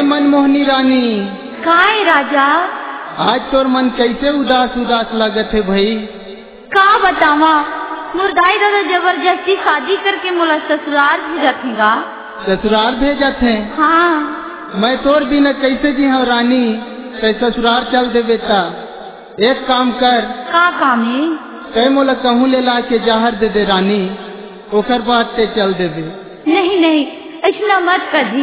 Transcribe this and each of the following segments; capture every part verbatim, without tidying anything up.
मनमोहनी रानी। काय राजा? आज तोर मन कैसे उदास उदास लगत है भाई? का बतावा, मुर्दाई दादा जबरदस्ती शादी करके मोला ससुराल भेजत हेगा। ससुराल भेजत है? हाँ। मैं तोर बिना कैसे जी हाँ रानी, कैसे ससुराल चल दे बेटा। एक काम कर। का काम है? कई मोला कहूँ ले ला के जहर दे दे रानी, ओकर बाद ते चल देवे। नहीं नहीं, ऐसा मत करी।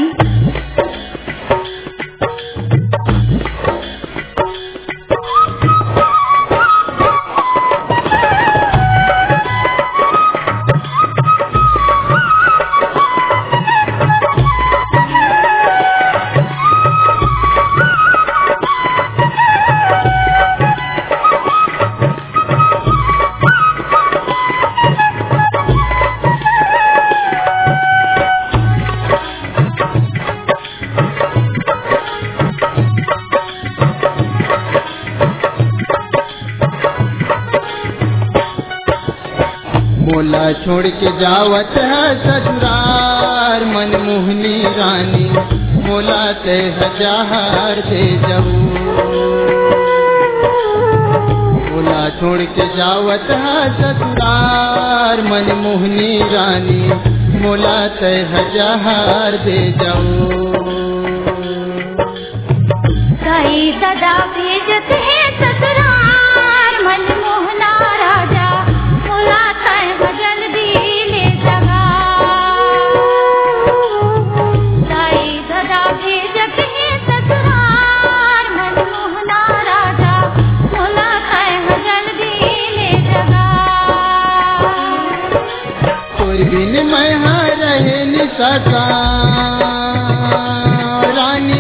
मोला छोड़ के जावत है ससुराल मनमोहनी रानी, मोला ते हजार दे जाऊ। मोला छोड़ के जावत है ससुराल मनमोहनी रानी, मोला ते हजार दे जाऊ। कई दादा भेजत है ससुराल मनमोहना राजा, मोला तय भजन दी ले जगा। कई दादा भेजत है ससुराल मनमोहना राजा, मोला तय भजन दी ले जगा। कोई बिन मैं हाँ रहे नि सका रानी,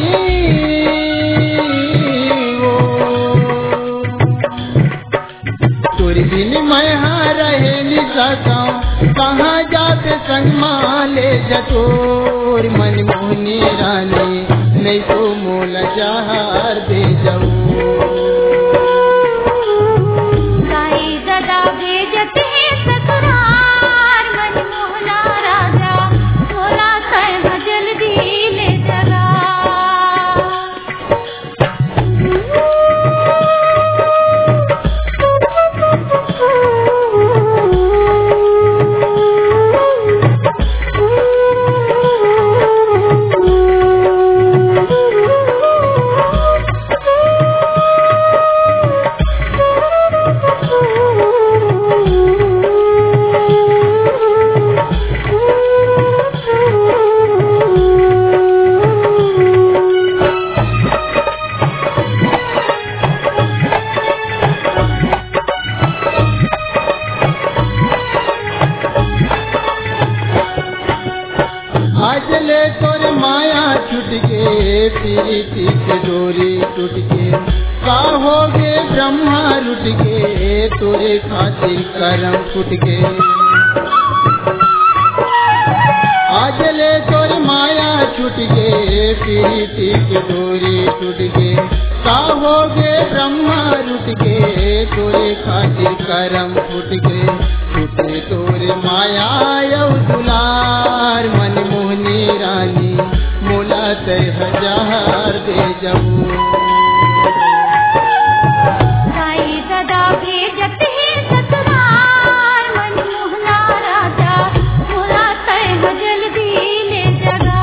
दिन मैं हाँ रहे नि सकाऊं, कहाँ जाते संग माले जतोर मनमोहनी रानी, नहीं तो मोला जहर दे जाऊ। गाई दादा भेजत है ससुराल मनमोहना राजा, मोला तय भजन दी ले जगा। आज ले तोर माया छूट गे, प्रीति के डोरी टूट गे, का हो गे ब्रह्मा लुट गे, तोरे खातिर करम फूट गे। आज ले तोर माया छूट गे, प्रीति के डोरी टूट गे, का हो गे ब्रह्मा लुट गे, तोरे खातिर करम फूट गे। टूटे तोरे माया यौ दुलार मनमोहनी रानी, मोला ते हजार दे जाऊ। गाई दादा भेजत है ससुराल मनमोहना राजा, मोला तय भजन दी ले जगा।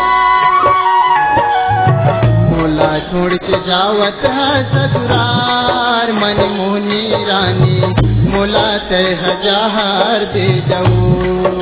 मोला छोड़ के जावत है ससुराल मनमोहनी रानी, मोला ते हजार दे जाऊ।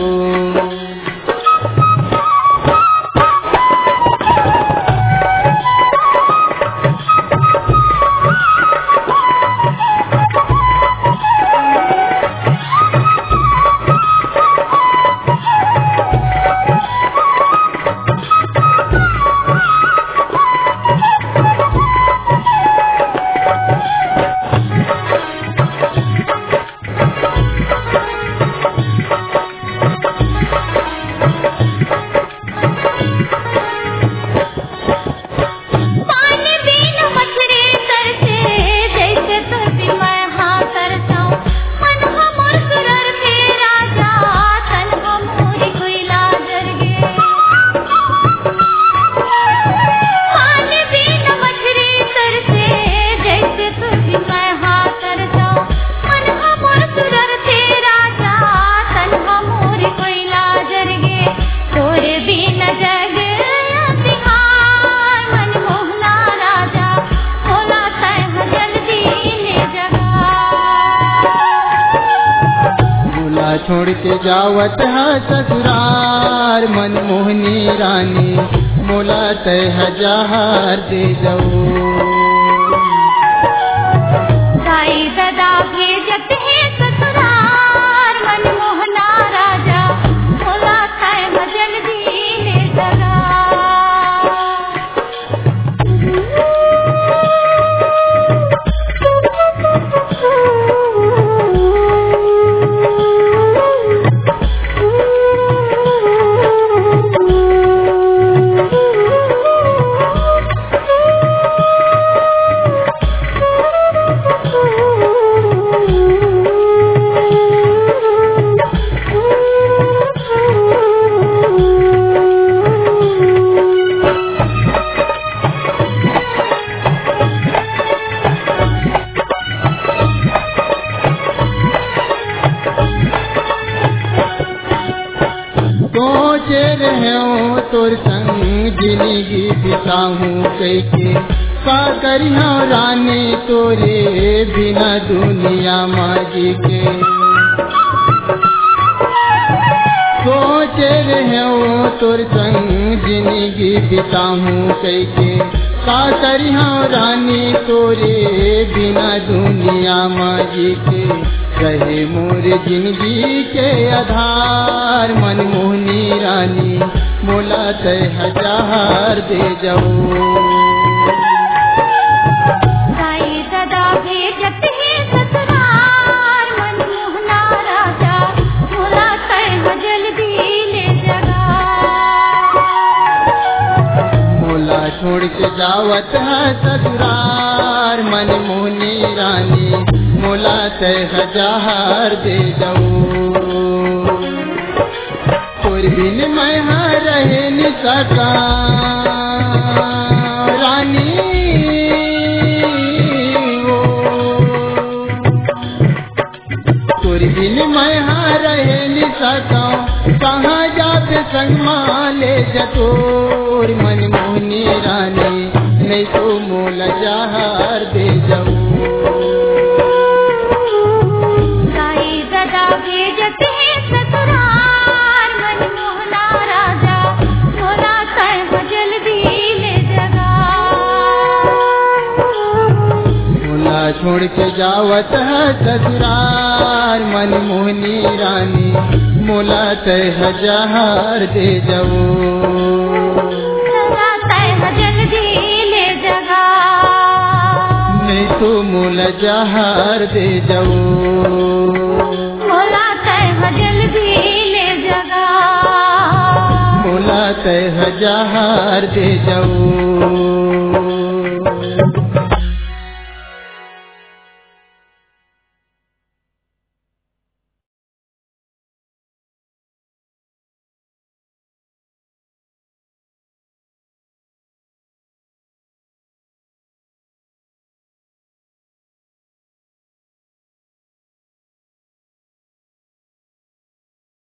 छोड़ के जावत है ससुरार मनमोहनी रानी मोला तय हजार दे जाओ। दाई दादा भेजत है ससुरार मनमोहना राजा मोला तय जल्दी ले जगा। सोचे रहे हो तोर संग जिंदगी बिताऊं कैके का करिया रानी तोरे बिना दुनिया माजी के। सोचे रहे हो तोर संग जिंदगी बिताऊं कैके का करिया रानी तोरे बिना दुनिया माजी के। रहे मोर जिंदगी के आधार मनमोहनी रानी मोला तय हजार दे जाओ। दाई दादा भेजत है ससुरार मनमोहना राजा मोला तय जल्दी ले जगा। मोला छोड़ के जावत है ससुरार मनमोहनी रानी मोला तय हजार दे जाओ। तोर बिन मैं हाँ रहे न सका रानी वो। तोर बिन मैं हाँ रहे न सका कहाँ जाते संग माले जतोर मनमोहनी रानी नहीं तो मोला जहार दे जाओ। भेजत है ससुरार मनमोहना राजा मोला तय जल्दी ले जगा। मोला छोड़ के जावत है ससुरार मनमोहनी रानी मोला तय हजार दे जाओ। मोला तय जल्दी ले जगा नहीं तो मोला जहार दे जाओ। मोला तय जल्दी ले जगा। मोला तय हजार दे जाओ।